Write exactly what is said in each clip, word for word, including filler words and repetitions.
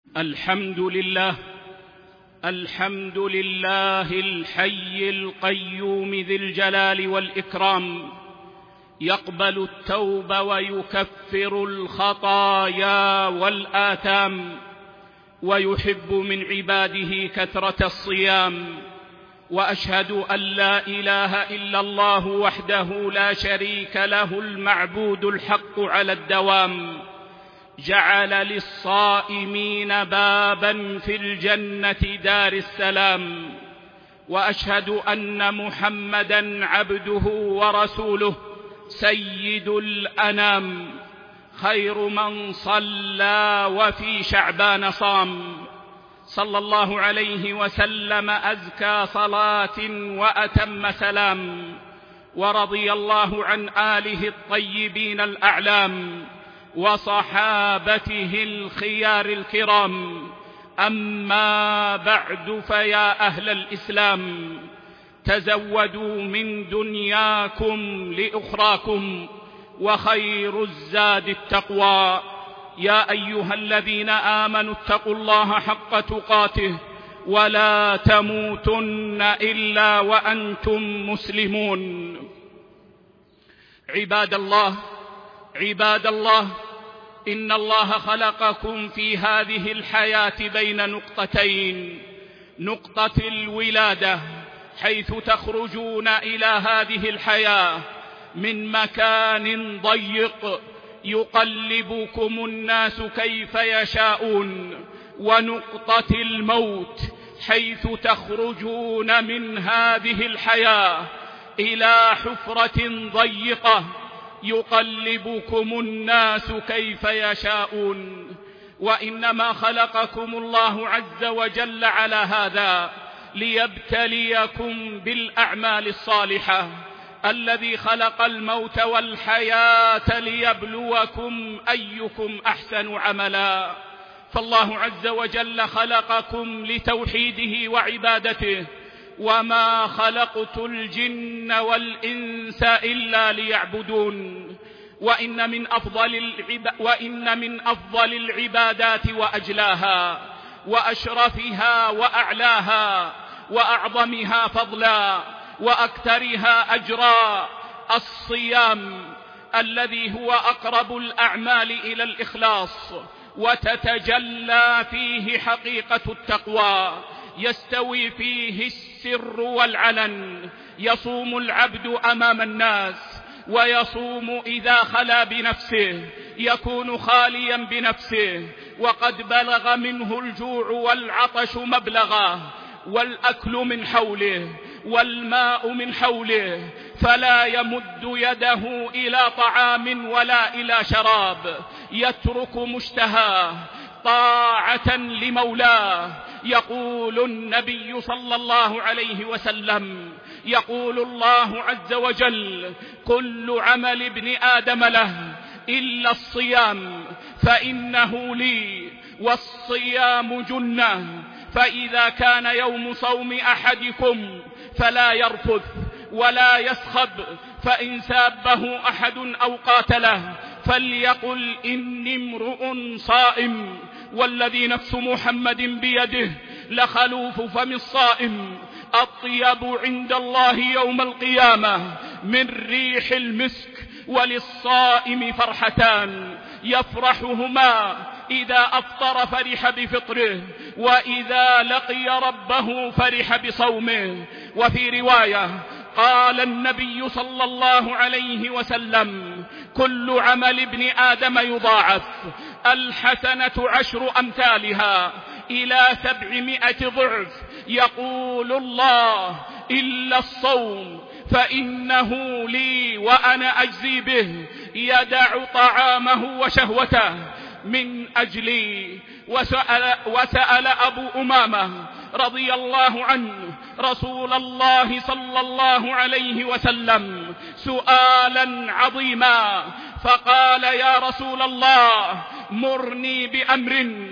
الحمد لله الحمد لله الحي القيوم ذي الجلال والإكرام، يقبل التوب ويكفر الخطايا والآثام، ويحب من عباده كثرة الصيام. وأشهد أن لا إله إلا الله وحده لا شريك له المعبود الحق على الدوام، جعل للصائمين بابا في الجنة دار السلام. وأشهد أن محمدًا عبده ورسوله سيد الأنام، خير من صلى وفي شعبان صام، صلى الله عليه وسلم أزكى صلاة وأتم سلام. ورضي الله عن آله الطيبين الأعلام وصحابته الخيار الكرام. أما بعد، فيا أهل الإسلام، تزودوا من دنياكم لأخراكم، وخير الزاد التقوى. يا أيها الذين آمنوا اتقوا الله حق تقاته ولا تموتن إلا وأنتم مسلمون. عباد الله عباد الله إن الله خلقكم في هذه الحياة بين نقطتين: نقطة الولادة حيث تخرجون إلى هذه الحياة من مكان ضيق يقلبكم الناس كيف يشاءون، ونقطة الموت حيث تخرجون من هذه الحياة إلى حفرة ضيقة يقلبكم الناس كيف يشاءون. وإنما خلقكم الله عز وجل على هذا ليبتليكم بالأعمال الصالحة، الذي خلق الموت والحياة ليبلوكم أيكم أحسن عملا. فالله عز وجل خلقكم لتوحيده وعبادته، وما خلقت الجن والإنس إلا ليعبدون. وإن من أفضل العب... وإن من أفضل العبادات وأجلاها وأشرفها وأعلاها وأعظمها فضلا وأكثرها أجرا الصيام، الذي هو أقرب الأعمال إلى الإخلاص، وتتجلى فيه حقيقة التقوى، يستوي فيه السر والعلن. يصوم العبد أمام الناس، ويصوم إذا خلا بنفسه، يكون خاليا بنفسه وقد بلغ منه الجوع والعطش مبلغه، والأكل من حوله والماء من حوله، فلا يمد يده إلى طعام ولا إلى شراب، يترك مشتهاه طاعة لمولاه. يقول النبي صلى الله عليه وسلم، يقول الله عز وجل: كل عمل ابن آدم له إلا الصيام فإنه لي، والصيام جنة. فإذا كان يوم صوم أحدكم فلا يرفث ولا يسخب، فإن سابه أحد أو قاتله فليقل إني امرؤ صائم، والذي نفس محمد بيده لخلوف فم الصائم أطيب عند الله يوم القيامة من ريح المسك. وللصائم فرحتان يفرحهما: إذا أفطر فرح بفطره، وإذا لقي ربه فرح بصومه. وفي رواية قال النبي صلى الله عليه وسلم: كل عمل ابن آدم يضاعف، الحسنة عشر أمثالها إلى سبعمائة ضعف. يقول الله: إلا الصوم فإنه لي وأنا أجزي به، يدع طعامه وشهوته من أجلي. وسأل, وسأل أبو أمامة رضي الله عنه رسول الله صلى الله عليه وسلم سؤالا عظيما، فقال: يا رسول الله، مرني بأمر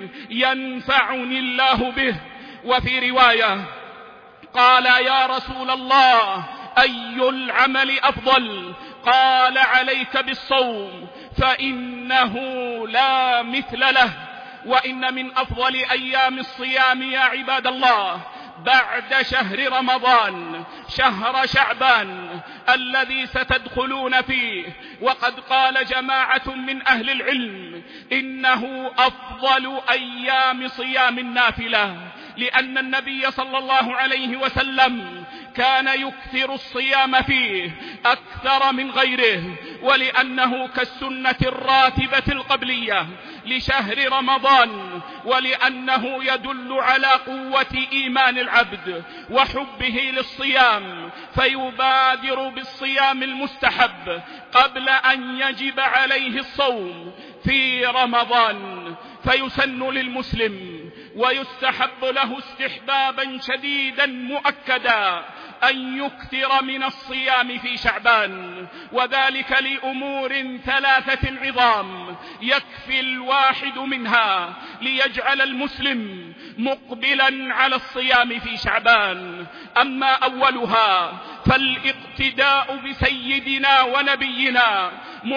ينفعني الله به. وفي رواية قال: يا رسول الله، أي العمل أفضل؟ قال: عليك بالصوم فإنه لا مثل له. وإن من أفضل أيام الصيام يا عباد الله بعد شهر رمضان شهر شعبان الذي ستدخلون فيه. وقد قال جماعة من أهل العلم إنه أفضل أيام صيام النافلة، لأن النبي صلى الله عليه وسلم كان يكثر الصيام فيه أكثر من غيره، ولأنه كالسنة الراتبة القبلية لشهر رمضان، ولأنه يدل على قوة إيمان العبد وحبه للصيام، فيبادر بالصيام المستحب قبل أن يجب عليه الصوم في رمضان. فيسن للمسلم ويستحب له استحبابا شديدا مؤكدا أن يكثر من الصيام في شعبان، وذلك لأمور ثلاثة عظام يكفي الواحد منها ليجعل المسلم مقبلا على الصيام في شعبان. أما أولها فالاقتداء بسيدنا ونبينا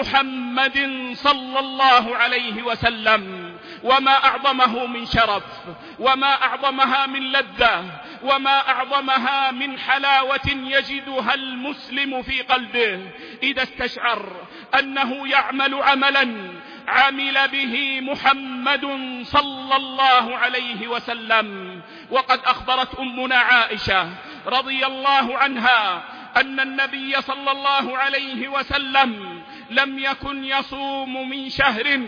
محمد صلى الله عليه وسلم، وما أعظمه من شرف، وما أعظمها من لذة، وما أعظمها من حلاوة يجدها المسلم في قلبه إذا استشعر أنه يعمل عملا عمل به محمد صلى الله عليه وسلم. وقد أخبرت أمنا عائشة رضي الله عنها أن النبي صلى الله عليه وسلم لم يكن يصوم من شهر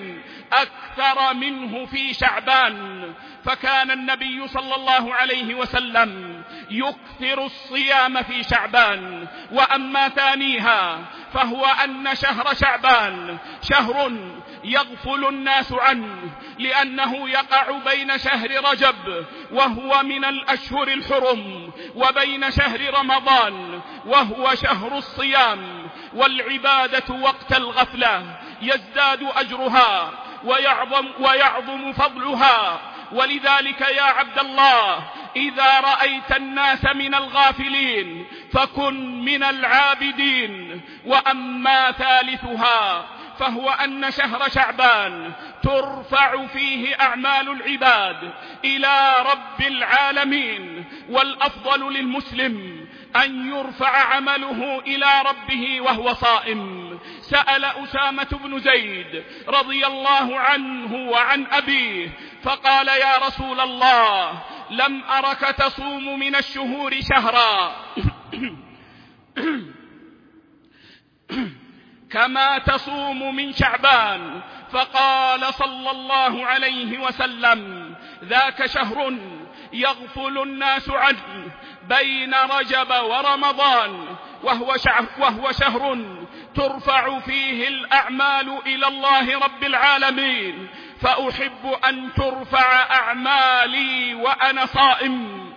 أكثر منه في شعبان، فكان النبي صلى الله عليه وسلم يكثر الصيام في شعبان. وأما ثانيها فهو أن شهر شعبان شهر يغفل الناس عنه، لأنه يقع بين شهر رجب وهو من الأشهر الحرم وبين شهر رمضان وهو شهر الصيام، والعبادة وقت الغفلة يزداد أجرها ويعظم, ويعظم فضلها. ولذلك يا عبد الله إذا رأيت الناس من الغافلين فكن من العابدين. وأما ثالثها فهو أن شهر شعبان ترفع فيه أعمال العباد إلى رب العالمين، والأفضل للمسلم أن يرفع عمله إلى ربه وهو صائم. سأل أسامة بن زيد رضي الله عنه وعن أبيه فقال يا رسول الله لم أرك تصوم من الشهور شهرا كما تصوم من شعبان. فقال صلى الله عليه وسلم ذاك شهر يغفل الناس عنه بين رجب ورمضان، وهو شهر, وهو شهر ترفع فيه الأعمال إلى الله رب العالمين، فأحب أن ترفع أعمالي وأنا صائم.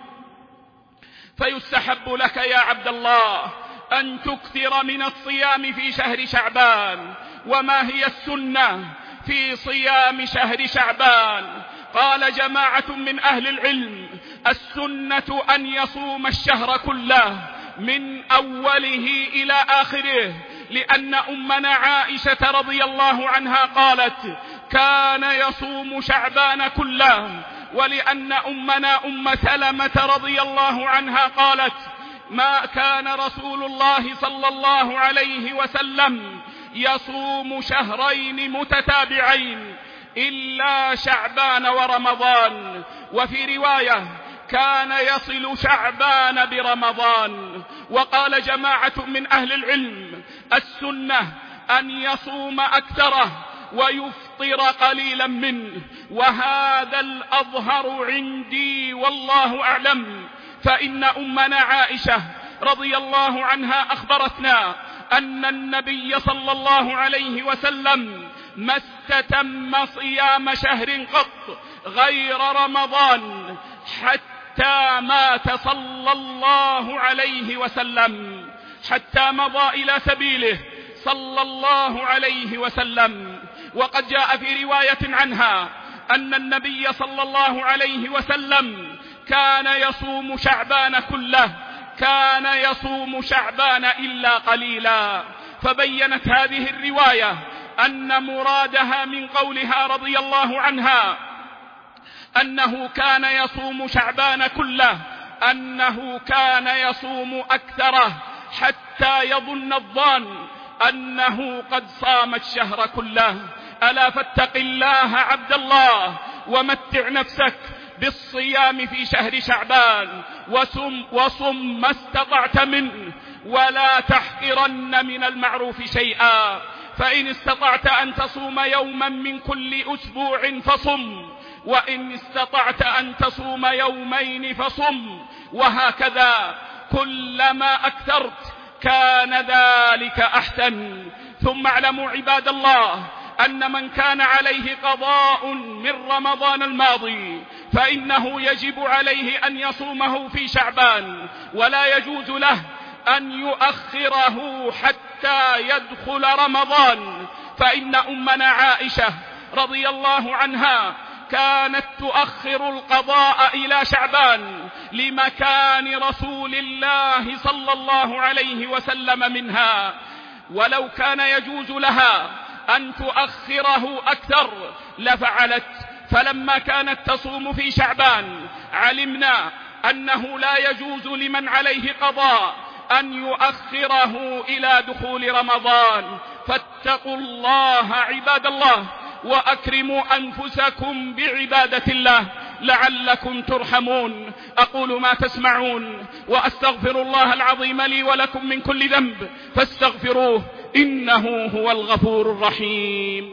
فيستحب لك يا عبد الله أن تكثر من الصيام في شهر شعبان. وما هي السنة في صيام شهر شعبان؟ قال جماعة من أهل العلم السنة أن يصوم الشهر كله من أوله إلى آخره، لأن أمنا عائشة رضي الله عنها قالت كان يصوم شعبان كله، ولأن أمنا أم سلمة رضي الله عنها قالت ما كان رسول الله صلى الله عليه وسلم يصوم شهرين متتابعين إلا شعبان ورمضان، وفي رواية كان يصل شعبان برمضان. وقال جماعة من أهل العلم السنة أن يصوم أكثره ويفطر قليلا منه، وهذا الأظهر عندي والله أعلم. فإن أمنا عائشة رضي الله عنها أخبرتنا أن النبي صلى الله عليه وسلم ما استتم صيام شهر قط غير رمضان حتى مات صلى الله عليه وسلم، حتى مضى إلى سبيله صلى الله عليه وسلم. وقد جاء في رواية عنها أن النبي صلى الله عليه وسلم كان يصوم شعبان كله، كان يصوم شعبان إلا قليلا. فبينت هذه الرواية أن مرادها من قولها رضي الله عنها أنه كان يصوم شعبان كله، أنه كان يصوم أكثره حتى يظن الظان أنه قد صام الشهر كله. ألا فاتق الله عبد الله ومتع نفسك بالصيام في شهر شعبان، وصم, وصم ما استطعت منه، ولا تحقرن من المعروف شيئا، فإن استطعت أن تصوم يوما من كل أسبوع فصم، وإن استطعت أن تصوم يومين فصم، وهكذا كلما أكثرت كان ذلك أحسن. ثم اعلموا عباد الله أن من كان عليه قضاء من رمضان الماضي فإنه يجب عليه أن يصومه في شعبان، ولا يجوز له أن يؤخره حتى يدخل رمضان، فإن أمنا عائشة رضي الله عنها كانت تؤخر القضاء إلى شعبان لمكان رسول الله صلى الله عليه وسلم منها، ولو كان يجوز لها أن تؤخره أكثر لفعلت. فلما كانت تصوم في شعبان علمنا أنه لا يجوز لمن عليه قضاء أن يؤخره إلى دخول رمضان. فاتقوا الله عباد الله، وأكرموا أنفسكم بعبادة الله لعلكم ترحمون. أقول ما تسمعون، وأستغفر الله العظيم لي ولكم من كل ذنب فاستغفروه إنه هو الغفور الرحيم.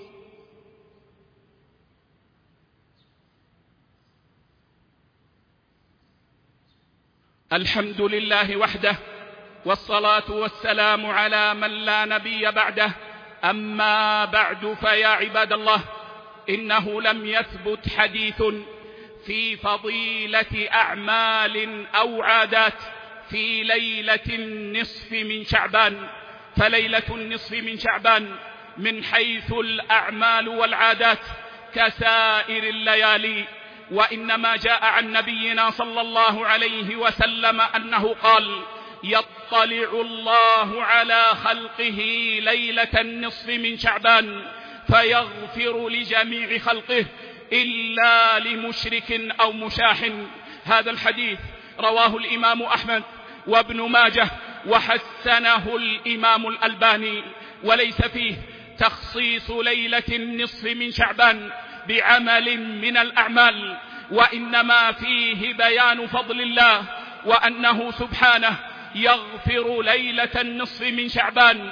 الحمد لله وحده، والصلاة والسلام على من لا نبي بعده. أما بعد، فيا عباد الله، إنه لم يثبت حديث في فضيلة أعمال أو عادات في ليلة النصف من شعبان، فليلة النصف من شعبان من حيث الأعمال والعادات كسائر الليالي، وإنما جاء عن نبينا صلى الله عليه وسلم أنه قال: يطلع الله على خلقه ليلة النصف من شعبان فيغفر لجميع خلقه إلا لمشرك أو مشاح. هذا الحديث رواه الإمام أحمد وابن ماجه وحسنه الإمام الألباني، وليس فيه تخصيص ليلة النصف من شعبان بعمل من الأعمال، وإنما فيه بيان فضل الله وأنه سبحانه يغفر ليلة النصف من شعبان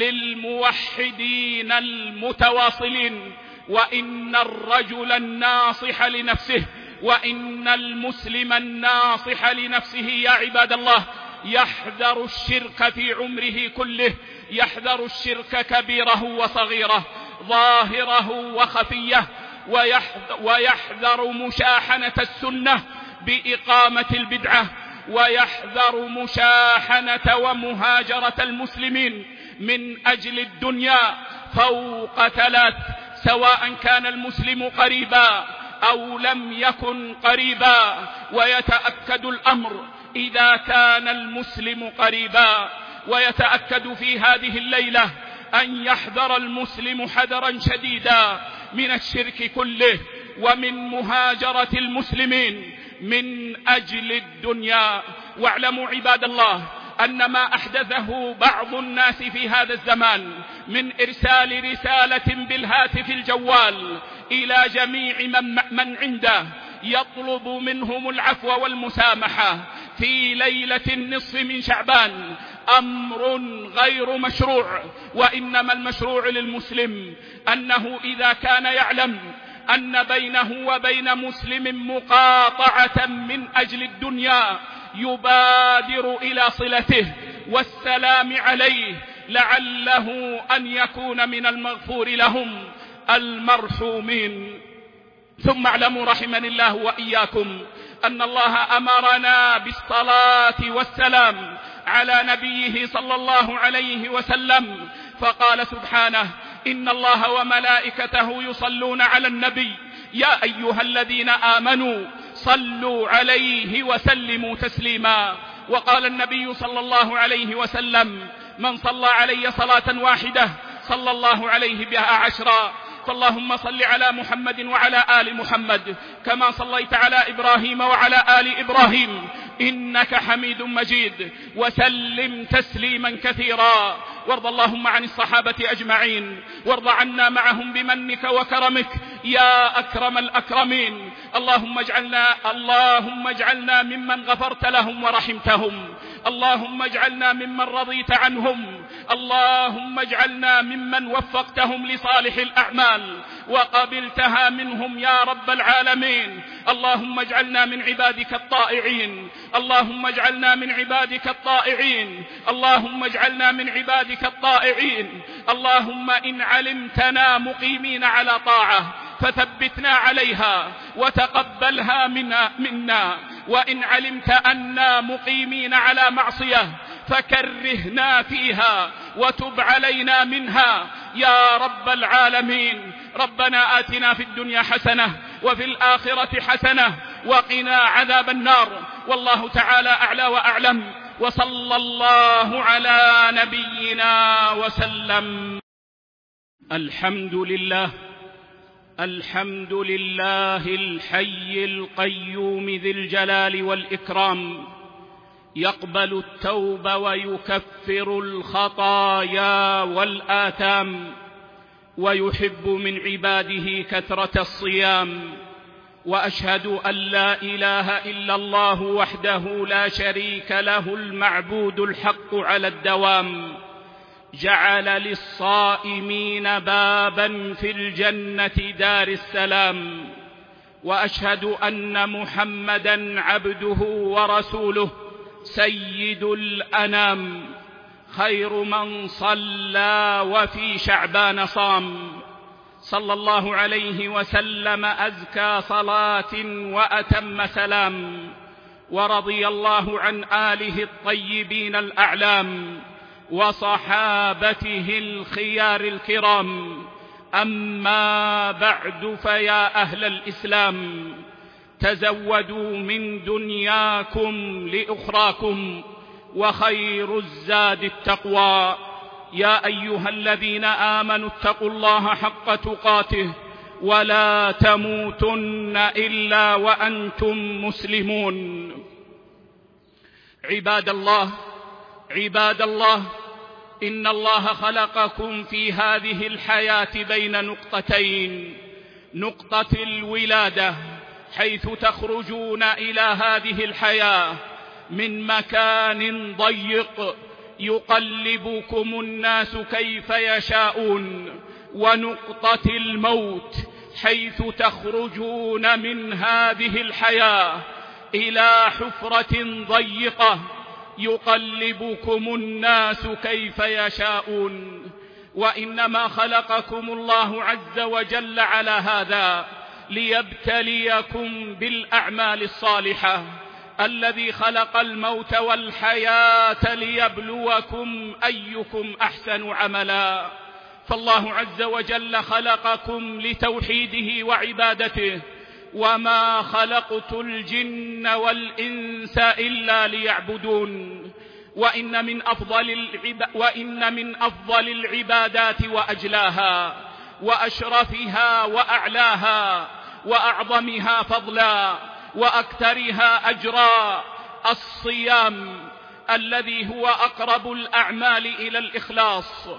للموحدين المتواصلين. وإن الرجل الناصح لنفسه وإن المسلم الناصح لنفسه يا عباد الله يحذر الشرك في عمره كله، يحذر الشرك كبيره وصغيره، ظاهره وخفيه، ويحذر مشاحنة السنة بإقامة البدعة، ويحذر مشاحنة ومهاجرة المسلمين من أجل الدنيا فوق ثلاث، سواء كان المسلم قريبا أو لم يكن قريبا. ويتأكد الأمر إذا كان المسلم قريبا، ويتأكد في هذه الليلة أن يحذر المسلم حذرا شديدا من الشرك كله ومن مهاجرة المسلمين من أجل الدنيا. واعلموا عباد الله أن ما أحدثه بعض الناس في هذا الزمان من إرسال رسالة بالهاتف الجوال إلى جميع من, من عنده يطلب منهم العفو والمسامحة في ليلة النصف من شعبان أمر غير مشروع، وإنما المشروع للمسلم أنه إذا كان يعلم أن بينه وبين مسلم مقاطعة من أجل الدنيا يبادر إلى صلته والسلام عليه لعله أن يكون من المغفور لهم المرحومين. ثم اعلموا رحمني الله وإياكم أن الله أمرنا بالصلاة والسلام على نبيه صلى الله عليه وسلم، فقال سبحانه: إن الله وملائكته يصلون على النبي يا أيها الذين آمنوا صلوا عليه وسلموا تسليما. وقال النبي صلى الله عليه وسلم: من صلى علي صلاة واحدة صلى الله عليه بها عشرا. فاللهم صل على محمد وعلى آل محمد كما صليت على إبراهيم وعلى آل إبراهيم إنك حميد مجيد، وسلم تسليما كثيرا. وارض اللهم عن الصحابة أجمعين، وارض عنا معهم بمنك وكرمك يا أكرم الأكرمين. اللهم اجعلنا اللهم اجعلنا ممن غفرت لهم ورحمتهم، اللهم اجعلنا ممن رضيت عنهم، اللهم اجعلنا ممن وفقتهم لصالح الأعمال وقبلتها منهم يا رب العالمين. اللهم اجعلنا من عبادك الطائعين، اللهم اجعلنا من عبادك الطائعين، اللهم اجعلنا من عبادك الطائعين. اللهم إن علمتنا مقيمين على طاعة فثبتنا عليها وتقبلها منا, منا وإن علمت أننا مقيمين على معصية فكرهنا فيها وتب علينا منها يا رب العالمين. ربنا آتنا في الدنيا حسنة وفي الآخرة حسنة وقنا عذاب النار. والله تعالى أعلى وأعلم، وصلى الله على نبينا وسلم. الحمد لله الحمد لله الحي القيوم ذي الجلال والإكرام، يقبل التوب ويكفر الخطايا والآثام، ويحب من عباده كثرة الصيام. وأشهد أن لا إله إلا الله وحده لا شريك له المعبود الحق على الدوام، جعل للصائمين بابا في الجنة دار السلام. وأشهد أن محمدا عبده ورسوله سيد الأنام، خير من صلى وفي شعبان صام، صلى الله عليه وسلم أزكى صلاة وأتم سلام. ورضي الله عن آله الطيبين الأعلام وصحابته الخيار الكرام. أما بعد، فيا أهل الإسلام تزودوا من دنياكم لأخراكم، وخير الزاد التقوى. يا أيها الذين آمنوا اتقوا الله حق تقاته ولا تموتن إلا وأنتم مسلمون. عباد الله عباد الله إن الله خلقكم في هذه الحياة بين نقطتين: نقطة الولادة حيث تخرجون إلى هذه الحياة من مكان ضيق يقلبكم الناس كيف يشاءون، ونقطة الموت حيث تخرجون من هذه الحياة إلى حفرة ضيقة يقلبكم الناس كيف يشاءون. وإنما خلقكم الله عز وجل على هذا ليبتليكم بالأعمال الصالحة. الذي خلق الموت والحياة ليبلوكم أيكم أحسن عملا. فالله عز وجل خلقكم لتوحيده وعبادته، وما خلقت الجن والإنس إلا ليعبدون. وإن من أفضل العب... وإن من أفضل العبادات وأجلاها وأشرفها وأعلاها وأعظمها فضلا وأكثرها أجرا الصيام، الذي هو أقرب الأعمال إلى الإخلاص،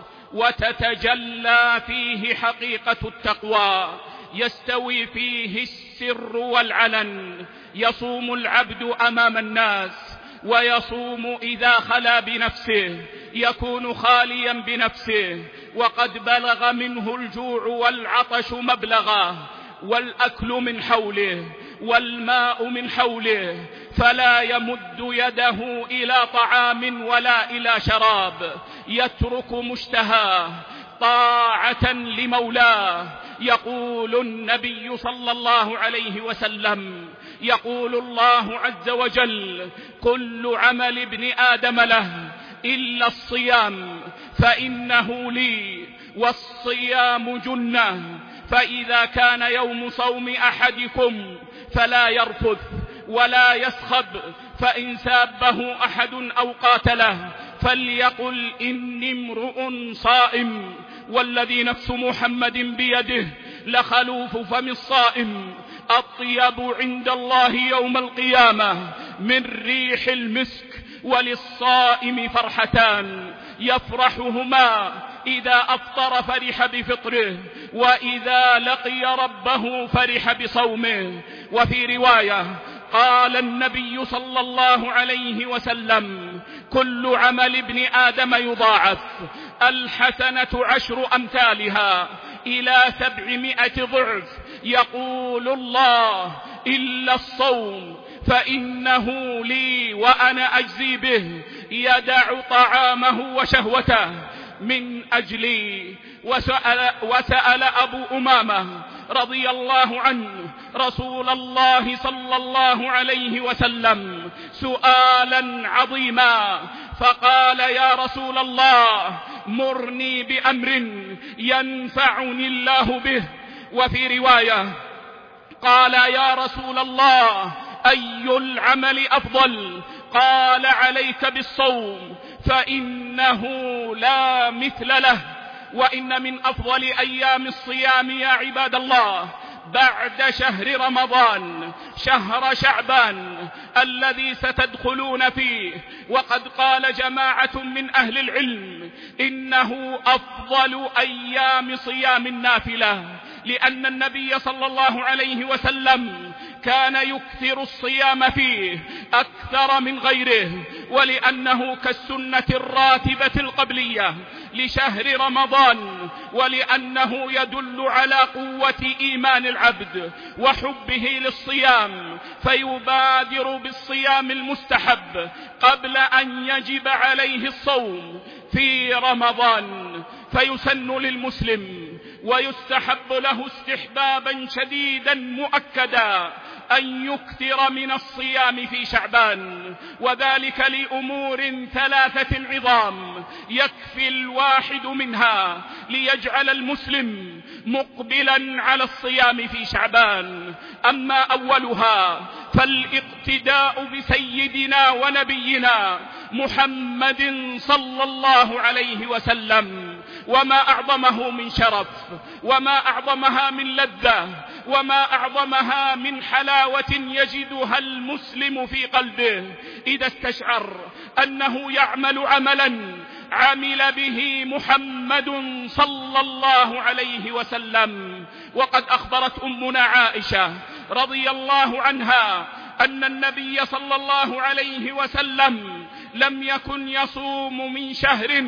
وتتجلى فيه حقيقة التقوى، يستوي فيه السر والعلن. يصوم العبد أمام الناس، ويصوم إذا خلا بنفسه، يكون خاليا بنفسه وقد بلغ منه الجوع والعطش مبلغه، والأكل من حوله والماء من حوله، فلا يمد يده إلى طعام ولا إلى شراب، يترك مشتهاه طاعة لمولاه. يقول النبي صلى الله عليه وسلم، يقول الله عز وجل: كل عمل ابن آدم له إلا الصيام فإنه لي، والصيام جنة. فإذا كان يوم صوم أحدكم فلا يرفث ولا يسخب، فإن سابه أحد أو قاتله فليقل إني امرؤ صائم. والذي نفس محمد بيده لخلوف فم الصائم أطيب عند الله يوم القيامة من ريح المسك. وللصائم فرحتان يفرحهما إذا أفطر فرح بفطره، وإذا لقي ربه فرح بصومه. وفي رواية قال النبي صلى الله عليه وسلم: كل عمل ابن آدم يضاعف، الحسنة عشر أمثالها إلى سبعمائة ضعف. يقول الله: إلا الصوم فإنه لي وأنا أجزي به، يدع طعامه وشهوته من أجلي. وسأل, وسأل أبو أمامة رضي الله عنه رسول الله صلى الله عليه وسلم سؤالا عظيما، فقال: يا رسول الله، مرني بأمر ينفعني الله به. وفي رواية قال: يا رسول الله، أي العمل أفضل؟ قال: عليك بالصوم فإنه لا مثل له. وإن من أفضل أيام الصيام يا عباد الله بعد شهر رمضان شهر شعبان الذي ستدخلون فيه. وقد قال جماعة من أهل العلم إنه أفضل أيام صيام النافلة، لأن النبي صلى الله عليه وسلم كان يكثر الصيام فيه أكثر من غيره، ولأنه كالسنة الراتبة القبلية لشهر رمضان، ولأنه يدل على قوة إيمان العبد وحبه للصيام، فيبادر بالصيام المستحب قبل أن يجب عليه الصوم في رمضان. فيسن للمسلم ويستحب له استحبابا شديدا مؤكدا أن يكثر من الصيام في شعبان، وذلك لأمور ثلاثة عظام يكفي الواحد منها ليجعل المسلم مقبلا على الصيام في شعبان. أما أولها فالاقتداء بسيدنا ونبينا محمد صلى الله عليه وسلم، وما أعظمه من شرف، وما أعظمها من لذة، وما أعظمها من حلاوة يجدها المسلم في قلبه إذا استشعر أنه يعمل عملا عمل به محمد صلى الله عليه وسلم. وقد أخبرت أمنا عائشة رضي الله عنها أن النبي صلى الله عليه وسلم لم يكن يصوم من شهر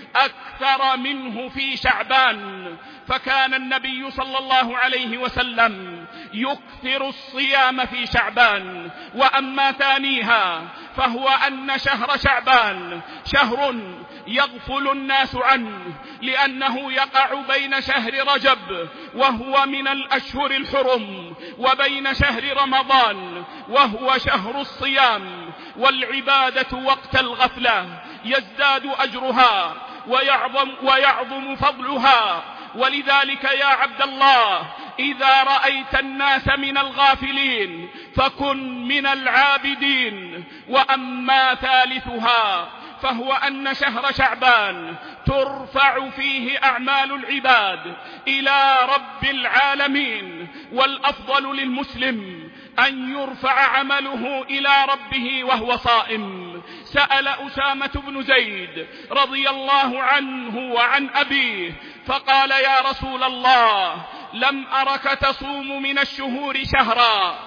أكثر منه في شعبان، فكان النبي صلى الله عليه وسلم يكثر الصيام في شعبان. وأما ثانيها فهو أن شهر شعبان شهر يغفل الناس عنه، لأنه يقع بين شهر رجب وهو من الأشهر الحرم، وبين شهر رمضان وهو شهر الصيام والعبادة. وقت الغفلة يزداد أجرها ويعظم, ويعظم فضلها. ولذلك يا عبد الله، إذا رأيت الناس من الغافلين فكن من العابدين. وأما ثالثها فهو أن شهر شعبان ترفع فيه أعمال العباد إلى رب العالمين، والأفضل للمسلم أن يرفع عمله إلى ربه وهو صائم. سأل أسامة بن زيد رضي الله عنه وعن أبيه فقال: يا رسول الله، لم أرك تصوم من الشهور شهرا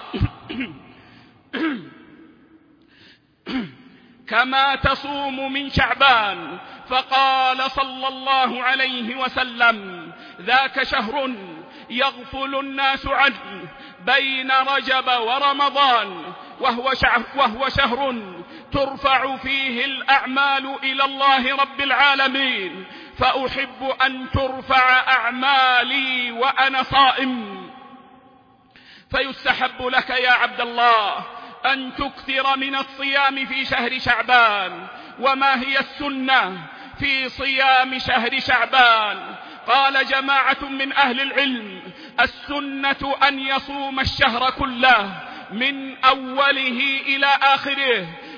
كما تصوم من شعبان. فقال صلى الله عليه وسلم: ذاك شهر يغفل الناس عنه بين رجب ورمضان، وهو شهر, وهو شهر ترفع فيه الأعمال إلى الله رب العالمين، فأحب أن ترفع أعمالي وأنا صائم. فيستحب لك يا عبد الله أن تكثر من الصيام في شهر شعبان. وما هي السنة في صيام شهر شعبان؟ قال جماعة من أهل العلم: السنة أن يصوم الشهر كله من أوله إلى آخره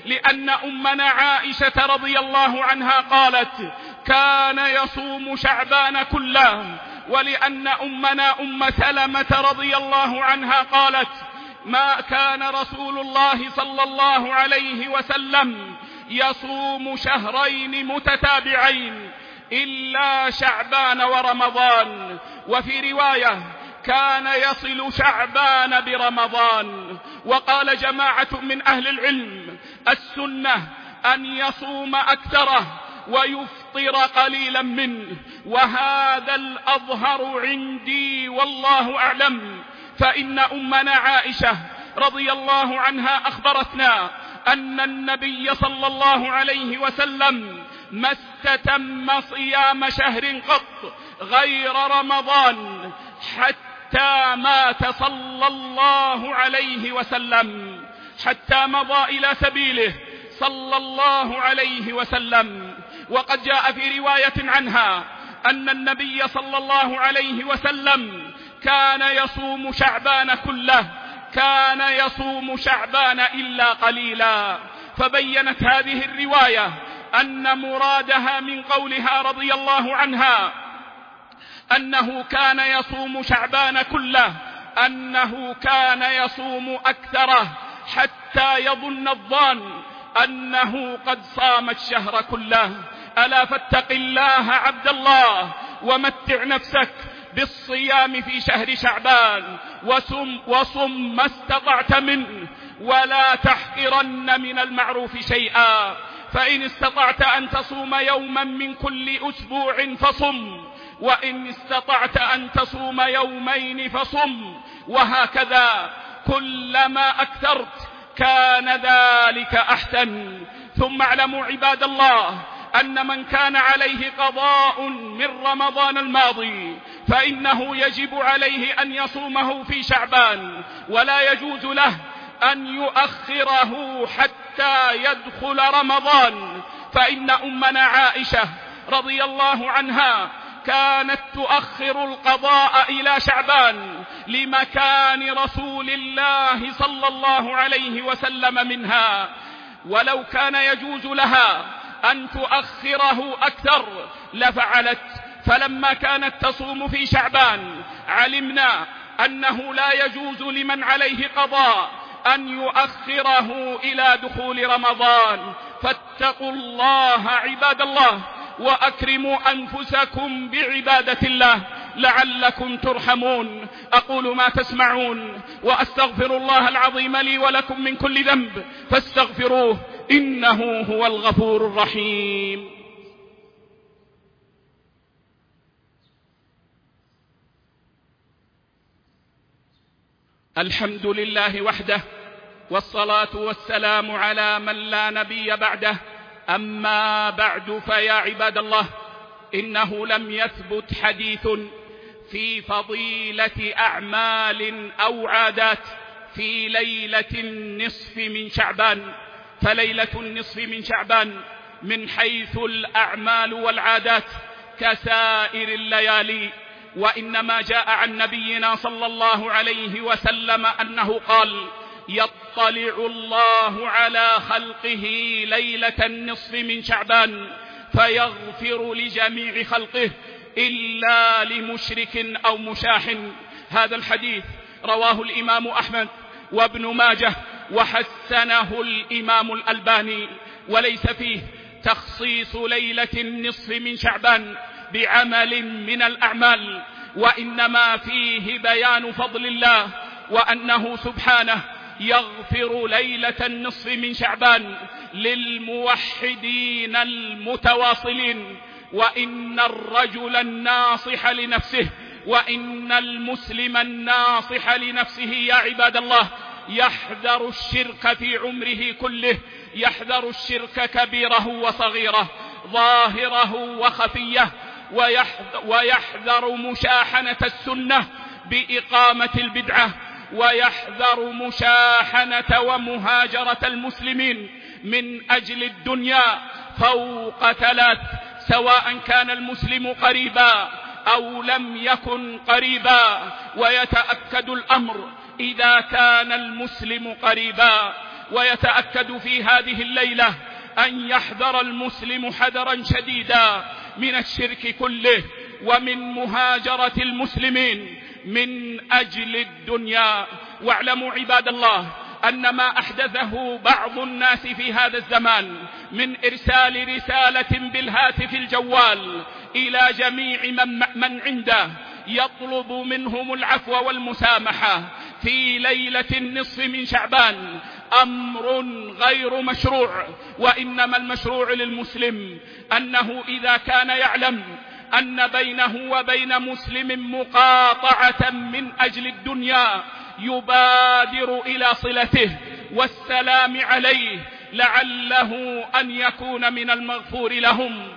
لأن أمنا عائشة رضي الله عنها قالت كان يصوم شعبان كله، ولأن أمنا أم سلمة رضي الله عنها قالت ما كان رسول الله صلى الله عليه وسلم يصوم شهرين متتابعين إلا شعبان ورمضان، وفي رواية كان يصل شعبان برمضان. وقال جماعة من أهل العلم السنة أن يصوم أكثره ويفطر قليلا منه، وهذا الأظهر عندي والله أعلم، فإن أمنا عائشة رضي الله عنها أخبرتنا أن النبي صلى الله عليه وسلم ما استتم صيام شهر قط غير رمضان حتى مات صلى الله عليه وسلم، حتى مضى إلى سبيله صلى الله عليه وسلم. وقد جاء في رواية عنها أن النبي صلى الله عليه وسلم كان يصوم شعبان كله، كان يصوم شعبان إلا قليلا. فبينت هذه الرواية أن مرادها من قولها رضي الله عنها أنه كان يصوم شعبان كله أنه كان يصوم أكثره حتى يظن الظان أنه قد صام الشهر كله. ألا فاتق الله عبد الله ومتع نفسك بالصيام في شهر شعبان، وصم, وصم ما استطعت منه، ولا تحقرن من المعروف شيئا، فإن استطعت أن تصوم يوما من كل أسبوع فصم، وإن استطعت أن تصوم يومين فصم، وهكذا كلما أكثرت كان ذلك أحسن. ثم اعلموا عباد الله أن من كان عليه قضاء من رمضان الماضي فإنه يجب عليه أن يصومه في شعبان، ولا يجوز له أن يؤخره حتى يدخل رمضان، فإن أمنا عائشة رضي الله عنها كانت تؤخر القضاء إلى شعبان لمكان رسول الله صلى الله عليه وسلم منها، ولو كان يجوز لها أن تؤخره أكثر لفعلت. فلما كانت تصوم في شعبان علمنا أنه لا يجوز لمن عليه قضاء أن يؤخره إلى دخول رمضان. فاتقوا الله عباد الله وأكرموا أنفسكم بعبادة الله لعلكم ترحمون. أقول ما تسمعون وأستغفر الله العظيم لي ولكم من كل ذنب فاستغفروه إنه هو الغفور الرحيم. الحمد لله وحده، والصلاة والسلام على من لا نبي بعده. أما بعد، فيا عباد الله، إنه لم يثبت حديث في فضيلة أعمال أو عادات في ليلة النصف من شعبان، فليلة النصف من شعبان من حيث الأعمال والعادات كسائر الليالي، وإنما جاء عن نبينا صلى الله عليه وسلم أنه قال: يطلع الله على خلقه ليلة النصف من شعبان فيغفر لجميع خلقه إلا لمشرك أو مشاح. هذا الحديث رواه الإمام أحمد وابن ماجه وحسنه الإمام الألباني، وليس فيه تخصيص ليلة النصف من شعبان بعمل من الأعمال، وإنما فيه بيان فضل الله وأنه سبحانه يغفر ليلة النصف من شعبان للموحدين المتواصلين، وإن الرجل الناصح لنفسه وإن المسلم الناصح لنفسه يا عباد الله يحذر الشرك في عمره كله، يحذر الشرك كبيره وصغيره، ظاهره وخفيه، ويحذر مشاحنة السنة بإقامة البدعة، ويحذر مشاحنة ومهاجرة المسلمين من أجل الدنيا فوق ثلاث، سواء كان المسلم قريبا أو لم يكن قريبا. ويتأكد الأمر إذا كان المسلم قريبا ويتأكد في هذه الليلة أن يحذر المسلم حذرا شديدا من الشرك كله ومن مهاجرة المسلمين من أجل الدنيا. واعلموا عباد الله أن ما أحدثه بعض الناس في هذا الزمان من إرسال رسالة بالهاتف الجوال إلى جميع من, من عنده يطلب منهم العفو والمسامحة في ليلة النصف من شعبان أمر غير مشروع. وإنما المشروع للمسلم أنه إذا كان يعلم أن بينه وبين مسلم مقاطعة من أجل الدنيا يبادر إلى صلته والسلام عليه لعله أن يكون من المغفور لهم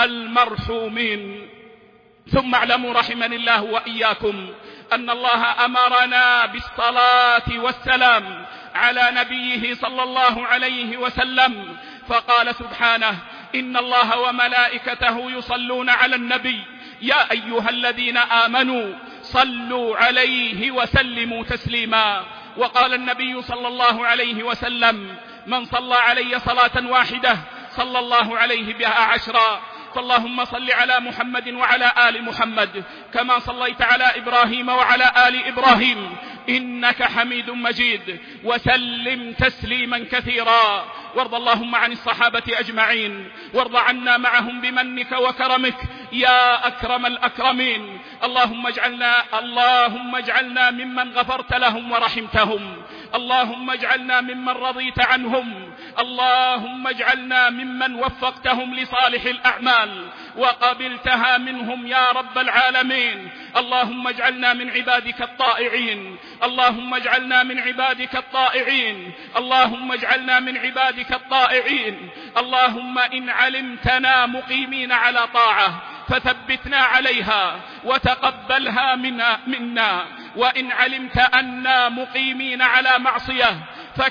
المرحومين. ثم اعلموا رحمني الله وإياكم أن الله أمرنا بالصلاة والسلام على نبيه صلى الله عليه وسلم، فقال سبحانه: إن الله وملائكته يصلون على النبي يا أيها الذين آمنوا صلوا عليه وسلموا تسليما. وقال النبي صلى الله عليه وسلم: من صلى علي صلاة واحدة صلى الله عليه بها عشرا. فاللهم صل على محمد وعلى آل محمد كما صليت على إبراهيم وعلى آل إبراهيم إنك حميد مجيد، وسلم تسليما كثيرا. وارض اللهم عن الصحابة أجمعين، وارض عنا معهم بمنك وكرمك يا أكرم الأكرمين. اللهم اجعلنا اللهم اجعلنا ممن غفرت لهم ورحمتهم، اللهم اجعلنا ممن رضيت عنهم، اللهم اجعلنا ممن وفقتهم لصالح الأعمال وقبلتها منهم يا رب العالمين. اللهم اجعلنا من عبادك الطائعين، اللهم اجعلنا من عبادك الطائعين، اللهم اجعلنا من عبادك الطائعين. اللهم إن علمتنا مقيمين على طاعة فثبتنا عليها وتقبلها منا, منا وإن علمت أننا مقيمين على معصية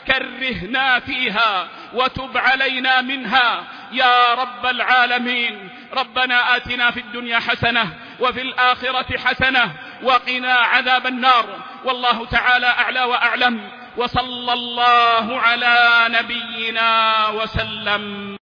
فكرهنا فيها وتب علينا منها يا رب العالمين. ربنا آتنا في الدنيا حسنة وفي الآخرة حسنة وقنا عذاب النار. والله تعالى أعلى وأعلم، وصلى الله على نبينا وسلم.